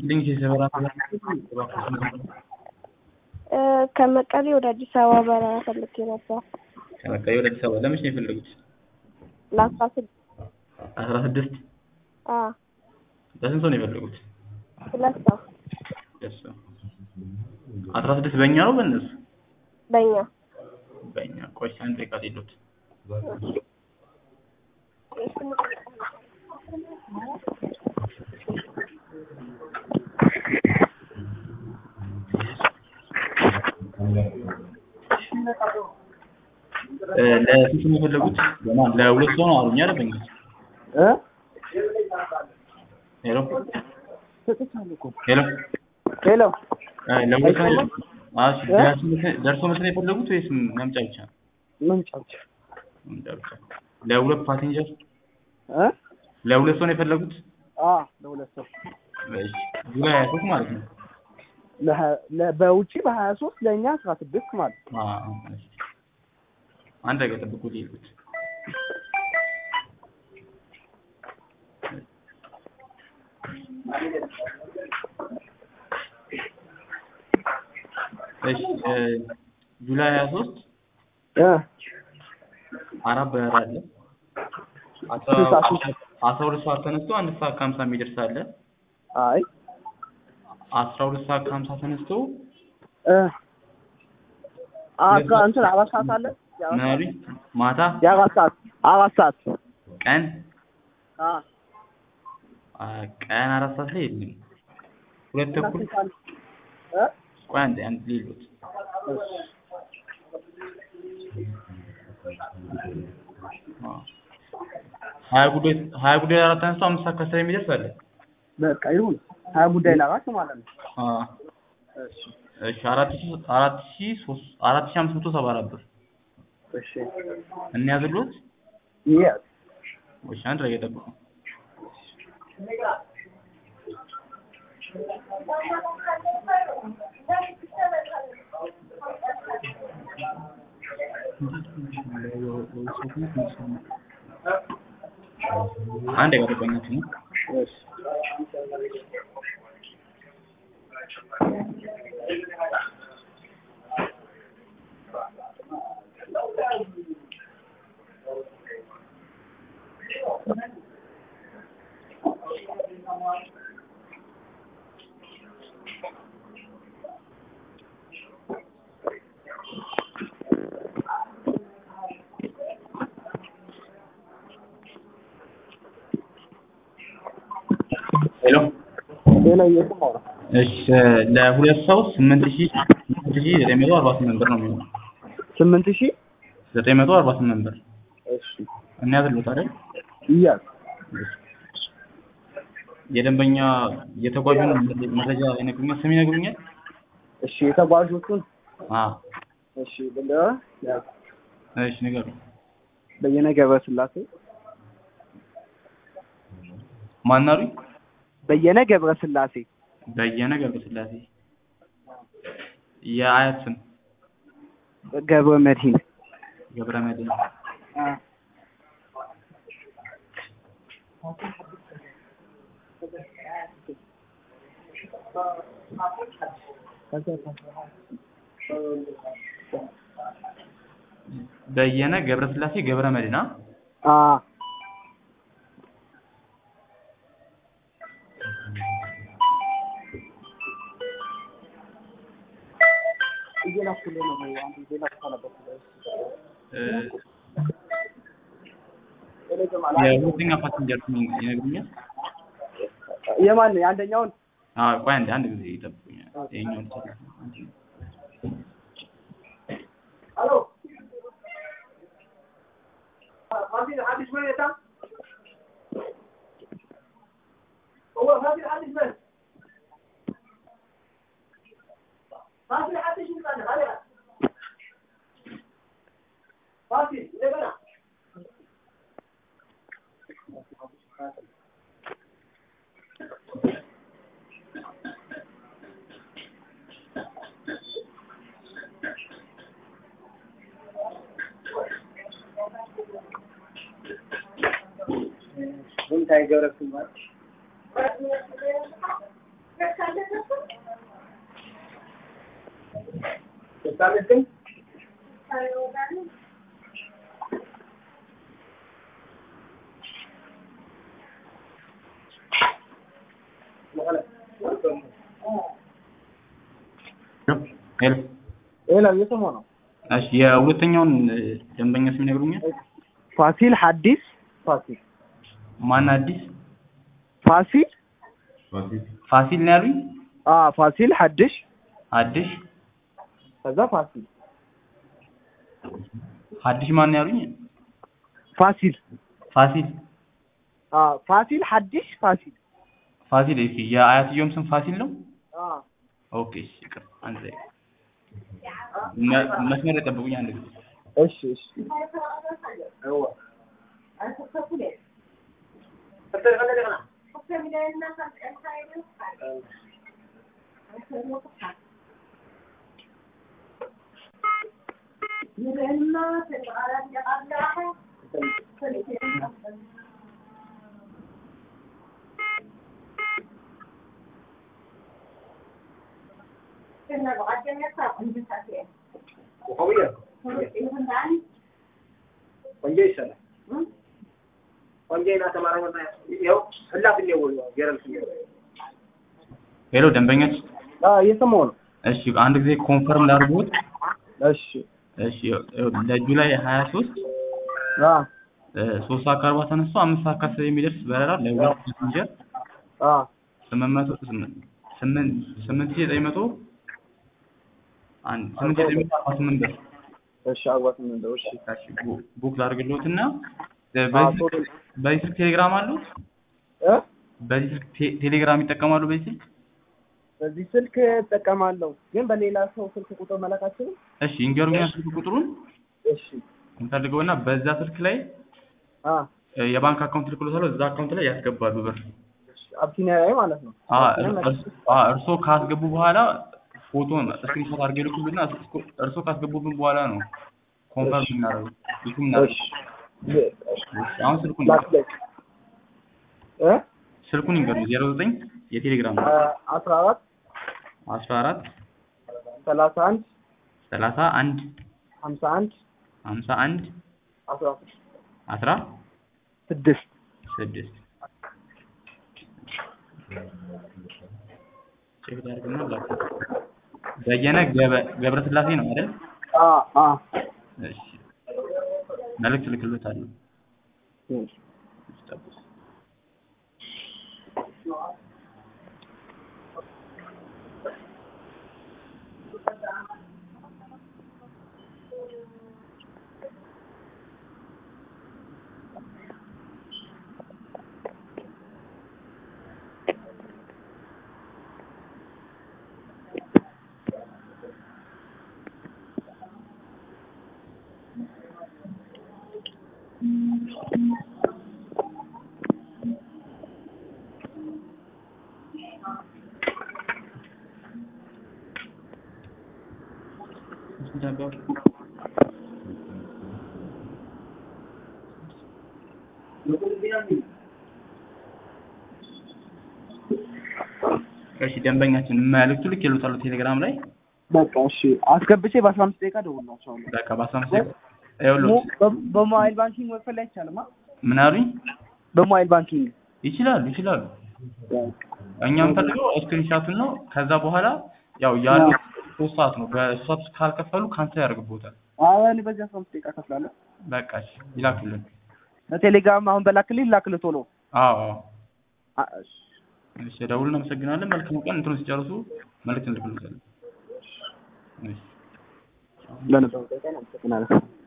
ልንክ የሰበራ ከመቀሌ ወደ አዲስ አበባ በረራ ፈልጌ ነበር። ከመቀሌ ወደ አዲስ አበባ ለምንሽ ነው የፈለጉት? ለ16 16 ለስንት ሰው ነው የፈለጉት? 2 ሰው። 16 በእኛ ነው በእነሱ? በእኛ። ቆይ አንድ ደቂቃ ይሉት ለስንት ነው የፈለጉት? ለሁለት ሰው ነው አሉኝ አይደል? በእኛ ሄሎ ለሁለት ሰው ደርሶ መልስ ነው የፈለጉት ወይስ መምጫ ብቻ? መምጫ ብቻ። ለሁለት ፓሴንጀር ለሁለት ሰው ነው የፈለጉት? ለሁለት ሰው። እሺ ጁላይ 23 ማለት ነው። በውጪ በ23 ለኛ 16 ማለት ነው። እሺ አንድ ደቂቃ ጠብቁ ይሉት እሺ ጁላይ 23 አራት በረራ አለ። 12 ሰዓት ተነስቶ 1 ሰዓት ከ50 የሚደርስ አለ። አይ 12 ሰዓት ከ50 ተነስቶ እንትን 4 ሰዓት አለ። ማታ 4 ሰዓት ቀን 4 ሰዓት ላይ የለም። 2 ተኩል ቆይ አንድ ሊሉት ሀያ ጉዳይ አራት ተነስቶ 5 ሰዓት ከ10 የሚደርስ አለ። በቃ ይሁን 20 ጉዳይ ላራሽ ማለት ነው። እሺ 4574 ብር። እሺ እንያዝልዎት? ይያዝ። እሺ አንድ ላይ ጠብቁ። አንድ ላይ ጠብቁኝ። እሺ ሌላ የሰማው እሺ ለሁለት ሰው 8948 ብር ነው የሚሆነው። 8948 ብር። እሺ እንያዝልዎት አይደል? ይያዝ። የደንበኛ የተጓዡን መረጃ ይነግሩኛል? ስም ይነግሩኛል? እሺ የተጓዦቹን እሺ እሺ ንገሩ። በየነ ገብረስላሴ። ማን አሉኝ? በየነ ገብረስላሴ። የአያት ስም? ገብረ መድህን። በየነ ገብረስላሴ ገብረ መድህን የሁለተኛ ፓሰንጀር ስም ይነግሩኛል? የማን የአንደኛውን? ቆይ አንድ ጊዜ ይጠብቁኛል። ይሄኛውን አሎ هذه حدث من يتم هو هذه حدث من هذه حدث من هذا هذه لبنا Tiger of too much. ሄሎ ሌላ እየሰማሁ ነው። እሺ የሁለተኛውን ደንበኛ ስም ይነግሩኛል? ፋሲል ሐዲስ ፋሲል ማን አዲስ? ፋሲል ፋሲል ነው ያሉኝ? ፋሲል ሐዲስ አዲስ ከዛ ፋሲል ሐዲስ ማን ነው ያሉኝ? ፋሲል ፋሲል ፋሲል ሐዲስ ፋሲል ፋሲል። እሺ የአያትየውም ስም ፋሲል ነው? ኦኬ እሺ ይቅር አንድ ላይ መስመር ጠብቁኝ አንድ ጊዜ። እሺ እሺ ሄሎ ደንበኞች እየሰማሁ ነው። እሺ አንድ ጊዜ ኮንፈርም ላድርጎት። እሺ እሺ ለጁላይ 23 3 ሰዓት ከ40 ተነስቶ 5 ሰዓት ከ10 የሚደርስ በረራ ለሁለት ፓሰንጀር 8948 ብር። እሺ አዋስም እንደው እሺ ቡክ ላድርግልዎትና በዚህ ስልክ ቴሌግራም አሉት? በዚህ ስልክ ቴሌግራም ይጠቀማሉ? በዚህ ስልክ እጠቀማለሁ፣ ግን በሌላ ሰው ስልክ ቁጥር መላክ አልችልም? እሺ እንገሩኛ ስልክ ቁጥሩን። እሺ እንፈልገውና በዛ ስልክ ላይ የባንክ አካውንት ልክሎታል። እዛ አካውንት ላይ ያስገባሉ ብር። አብሲኒያ ላይ ማለት ነው። እርሶ ካስገቡ በኋላ ፎቶን ስክሪንሾት አድርገው ይልኩልና እርሶ ካስገቡብን በኋላ ነው ኮንፈርም እናደርገው። አሁን ስልኩን ይንገሩኝ። 09 የቴሌግራም 14 31 51 51 16 ቼክ አድርገና ላክ። በየነ ገብረስላሴ ነው አይደል? እሺ መልዕክት ልክልዎታለሁ። እሺ ደንበኛችን መልዕክቱ ልክ ይሉታል ቴሌግራም ላይ። በቃ እሺ አስገብቼ በ15 ደቂቃ ደውልላችኋለሁ። በቃ በ15 ደቂቃ ይኸውልዎት። በሞባይል ባንኪንግ መክፈል አይቻልም? ምን አሉኝ? በሞባይል ባንኪንግ ይችላሉ። እኛም ፈልገው ስክሪንሻቱን ነው። ከዛ በኋላ ያው ያለው 3 ሰዓት ነው። በ3 ሰዓት ካልከፈሉ ካንሰል ያደርግቦታል። እኔ በዚህ 15 ደቂቃ ከፍላለሁ። በቃ እሺ ይላክልን። በቴሌግራም አሁን በላክልኝ ላክልህ ቶሎ። እሺ ደውል። እናመሰግናለን። መልካም ቀን። እንትኑ ሲጨርሱ መልዕክት እንልክልዎታለን። እሺ ለነበረው ቀን አመሰግናለሁ።